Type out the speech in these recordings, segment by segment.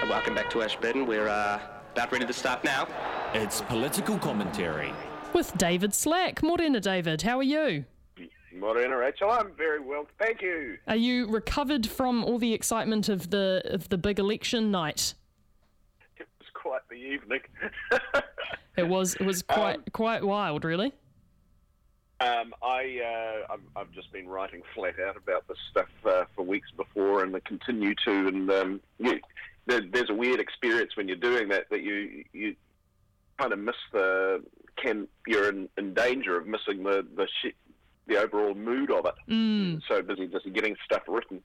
Welcome back to Ashburton. We're about ready to start now. It's political commentary. With David Slack. Morena, David. How are you? Morena, Rachel. I'm very well, thank you. Are you recovered from all the excitement of the big election night? It was quite the evening. It was quite wild, really. I've just been writing flat out about this stuff for weeks before, and I continue to. And there's a weird experience when you're doing that you kind of miss you're in danger of missing the overall mood of it. So busy just getting stuff written.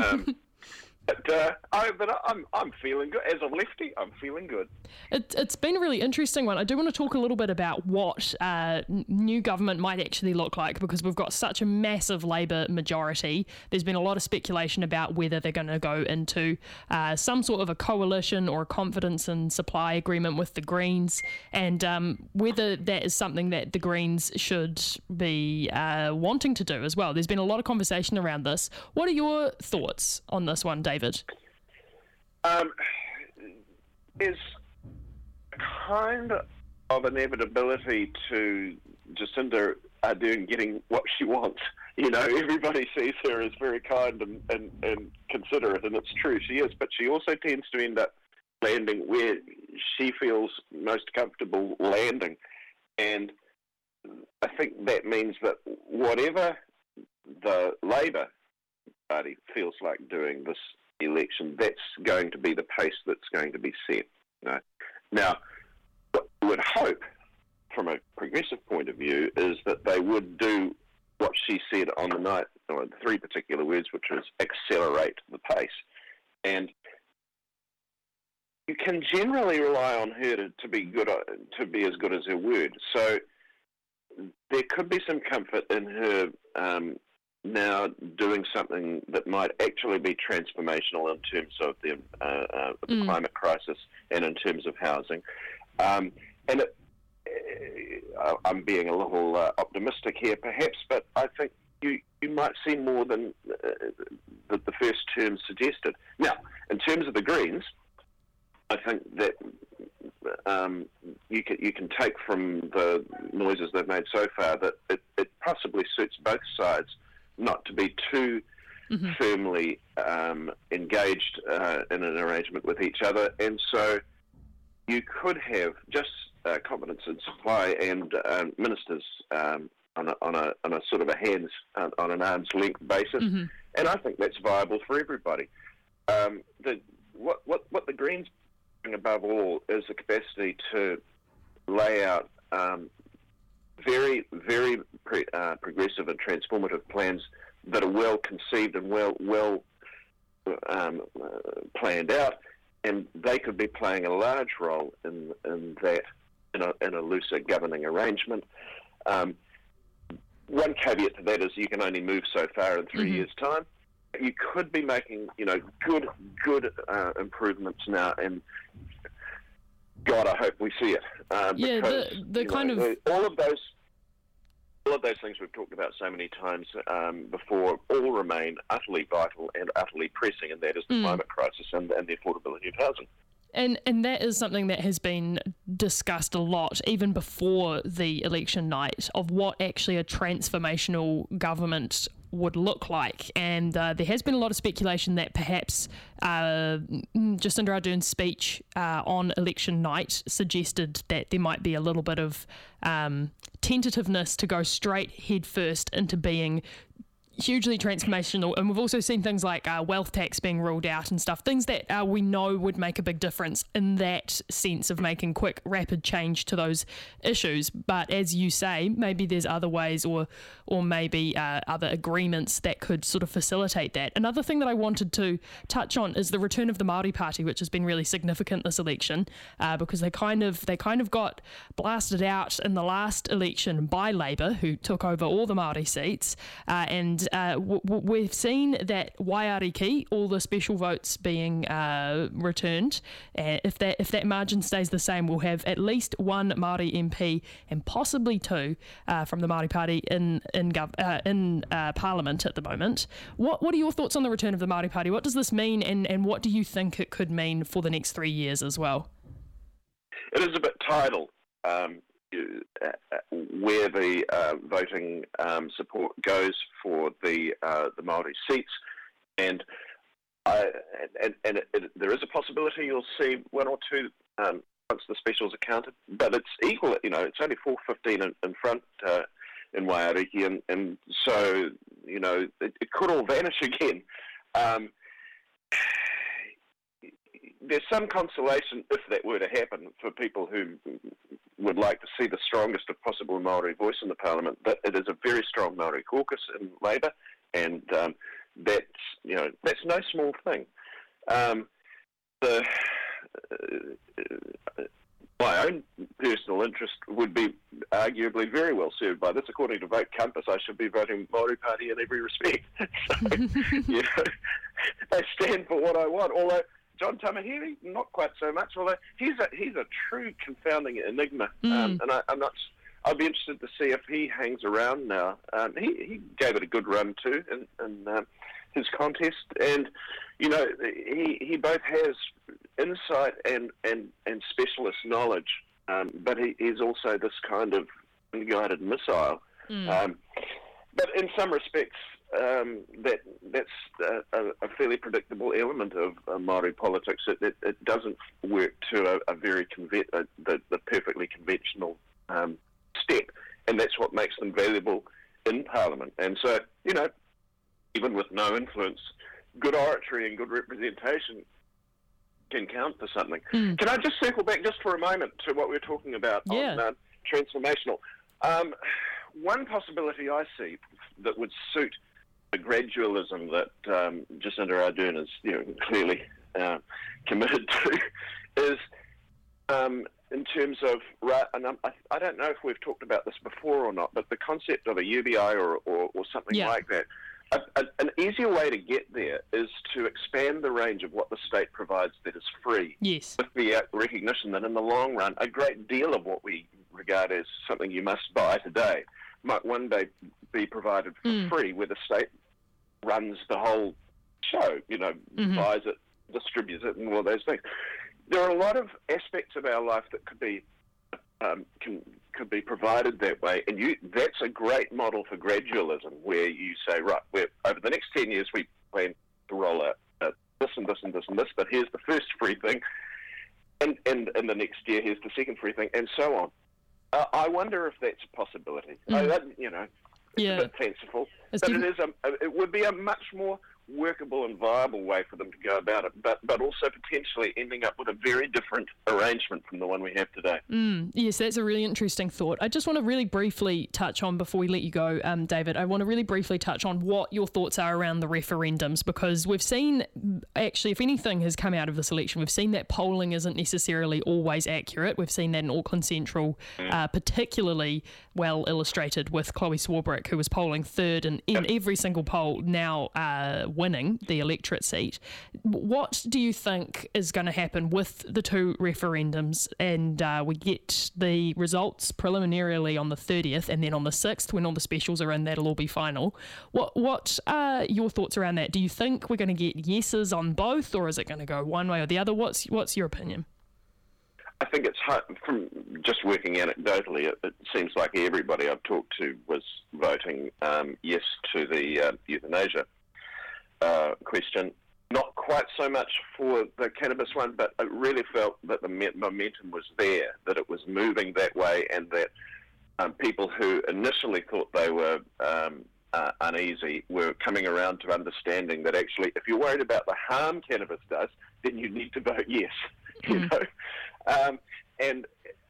But I'm feeling good. As a lefty, I'm feeling good. It's been a really interesting one. I do want to talk a little bit about what new government might actually look like, because we've got such a massive Labour majority. There's been a lot of speculation about whether they're going to go into some sort of a coalition or a confidence and supply agreement with the Greens, and whether that is something that the Greens should be wanting to do as well. There's been a lot of conversation around this. What are your thoughts on this one, David? There's kind of inevitability to Jacinda Ardern getting what she wants. You know, everybody sees her as very kind and considerate, and it's true, she is, but she also tends to end up landing where she feels most comfortable landing. And I think that means that whatever the Labour Party feels like doing this election, that's going to be the pace that's going to be set. You know? Now, what we would hope from a progressive point of view is that they would do what she said on the night, or the three particular words, which was accelerate the pace. And you can generally rely on her to be as good as her word. So there could be some comfort in her now doing something that might actually be transformational in terms of the climate crisis and in terms of housing. And I'm being a little optimistic here, perhaps, but I think you might see more than the first term suggested. Now, in terms of the Greens, I think that you can take from the noises they've made so far that it possibly suits both sides not to be too firmly engaged in an arrangement with each other, and so you could have just confidence in supply and ministers on a sort of on an arm's length basis, and I think that's viable for everybody. What the Greens bring above all is the capacity to lay out very, very progressive and transformative plans that are well conceived and well planned out, and they could be playing a large role in that in a looser governing arrangement. One caveat to that is you can only move so far in 3 years' time. You could be making good improvements now, and God, I hope we see it. Because, all of those things we've talked about so many times before all remain utterly vital and utterly pressing, and that is the climate crisis and the affordability of housing. And that is something that has been discussed a lot, even before the election night, of what actually a transformational government would look like. And there has been a lot of speculation that perhaps Jacinda Ardern's speech on election night suggested that there might be a little bit of tentativeness to go straight headfirst into being hugely transformational. And we've also seen things like wealth tax being ruled out and stuff, things that we know would make a big difference in that sense of making quick, rapid change to those issues. But as you say, maybe there's other ways or maybe other agreements that could sort of facilitate that. Another thing that I wanted to touch on is the return of the Māori Party, which has been really significant this election because they kind of got blasted out in the last election by Labour, who took over all the Māori seats, and is we've seen that Waiariki, all the special votes being returned, if that margin stays the same, we'll have at least one Māori MP and possibly two from the Māori Party in Parliament at the moment. What are your thoughts on the return of the Māori Party? What does this mean, and what do you think it could mean for the next 3 years as well? It is a bit tidal where the voting support goes for the Māori seats, and there is a possibility you'll see one or two once the specials are counted, but it's equal. It's only 415 in front in Waiariki, and so it could all vanish again. There's some consolation, if that were to happen, for people who would like to see the strongest of possible Māori voice in the Parliament, that it is a very strong Māori caucus in Labour, and that's no small thing. My own personal interest would be arguably very well served by this. According to Vote Compass, I should be voting Māori Party in every respect. So, they stand for what I want, although John Tamahiri, not quite so much, although he's a true confounding enigma, and I'd be interested to see if he hangs around now. He gave it a good run too in his contest, and he both has insight and specialist knowledge, but he's also this kind of unguided missile. But in some respects, that's a fairly predictable element of Māori politics. It doesn't work to a very the perfectly conventional step, and that's what makes them valuable in Parliament. And so, even with no influence, good oratory and good representation can count for something. Can I just circle back just for a moment to what we were talking about on transformational? One possibility I see that would suit the gradualism that Jacinda Ardern is clearly committed to is in terms of, and I don't know if we've talked about this before or not, but the concept of a UBI or something like that. An easier way to get there is to expand the range of what the state provides that is free. Yes. With the recognition that in the long run, a great deal of what we regard as something you must buy today might one day be provided for free, where the state runs the whole show, buys it, distributes it, and all those things. There are a lot of aspects of our life that could be provided that way, and that's a great model for gradualism, where you say, right, over the next 10 years we plan to roll out this and this and this and this, but here's the first free thing, and the next year here's the second free thing, and so on. I wonder if that's a possibility. It's a bit fanciful, but it would be a much more workable and viable way for them to go about it, but also potentially ending up with a very different arrangement from the one we have today. Yes, that's a really interesting thought. I just want to really briefly touch on, before we let you go, David, I want to really briefly touch on what your thoughts are around the referendums, because we've seen, actually, if anything has come out of this election, we've seen that polling isn't necessarily always accurate. We've seen that in Auckland Central, particularly well illustrated with Chloe Swarbrick, who was polling third in every single poll, now winning the electorate seat. What do you think is going to happen with the two referendums? And we get the results preliminarily on the 30th, and then on the 6th, when all the specials are in, that'll all be final. What are your thoughts around that? Do you think we're going to get yeses on both, or is it going to go one way or the other? What's your opinion? I think it's hard, from just working anecdotally, it seems like everybody I've talked to was voting yes to the euthanasia question. Not quite so much for the cannabis one, but I really felt that the momentum was there, that it was moving that way, and that people who initially thought they were uneasy were coming around to understanding that actually, if you're worried about the harm cannabis does, then you need to vote yes. And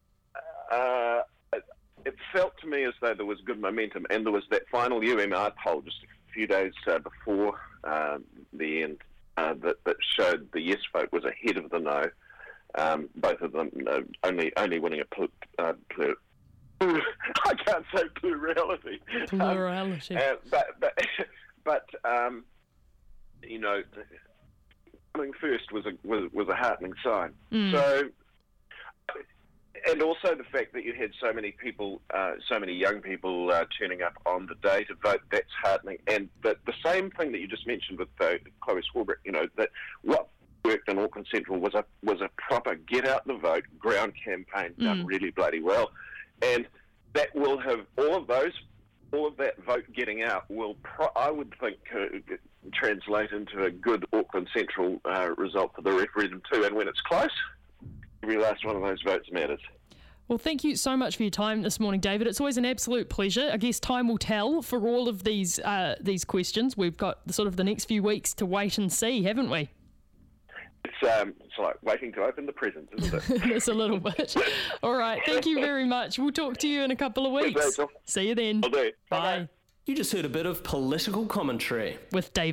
it felt to me as though there was good momentum, and there was that final UMR poll just a few days before the end that showed the yes vote was ahead of the no. Both of them only winning a I can't say plurality. Plurality. But but coming first was a heartening sign. So, and also the fact that you had so many people, so many young people turning up on the day to vote, that's heartening. And the same thing that you just mentioned with Chloe Swarbrick, that what worked in Auckland Central was a proper get out the vote ground campaign done really bloody well, and that will have all of that vote getting out will I would think translate into a good Auckland Central result for the referendum too. And when it's close, every last one of those votes matters. Well, thank you so much for your time this morning, David. It's always an absolute pleasure. I guess time will tell for all of these questions. We've got sort of the next few weeks to wait and see, haven't we? It's like waiting to open the presents, isn't it? It's a little bit. All right. Thank you very much. We'll talk to you in a couple of weeks. See you then. I'll do. Bye. You just heard a bit of political commentary With David.